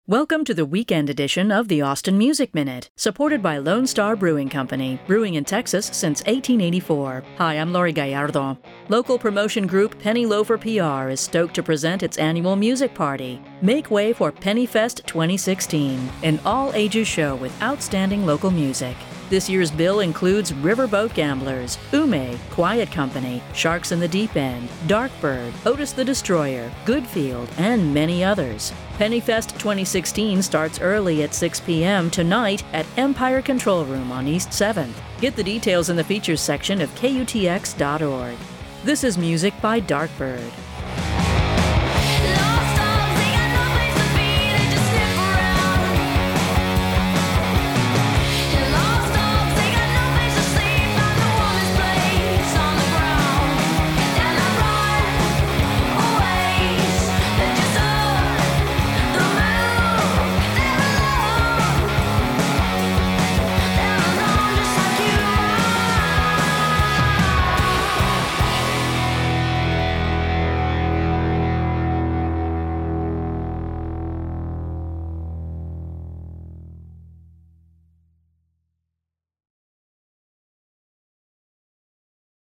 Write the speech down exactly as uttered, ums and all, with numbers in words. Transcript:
Welcome to the weekend edition of the Austin Music Minute, supported by Lone Star Brewing Company, brewing in Texas since eighteen eighty-four. Hi, I'm Lori Gallardo. Local promotion group Penny Loafer P R is stoked to present its annual music party. Make way for PennyFest twenty sixteen, an all-ages show with outstanding local music. This year's bill includes Riverboat Gamblers, Ume, Quiet Company, Sharks in the Deep End, Darkbird, Otis the Destroyer, Goodfield, and many others. PennyFest twenty sixteen starts early at six p.m. tonight at Empire Control Room on East seventh. Get the details in the features section of K U T X dot org. This is music by Darkbird.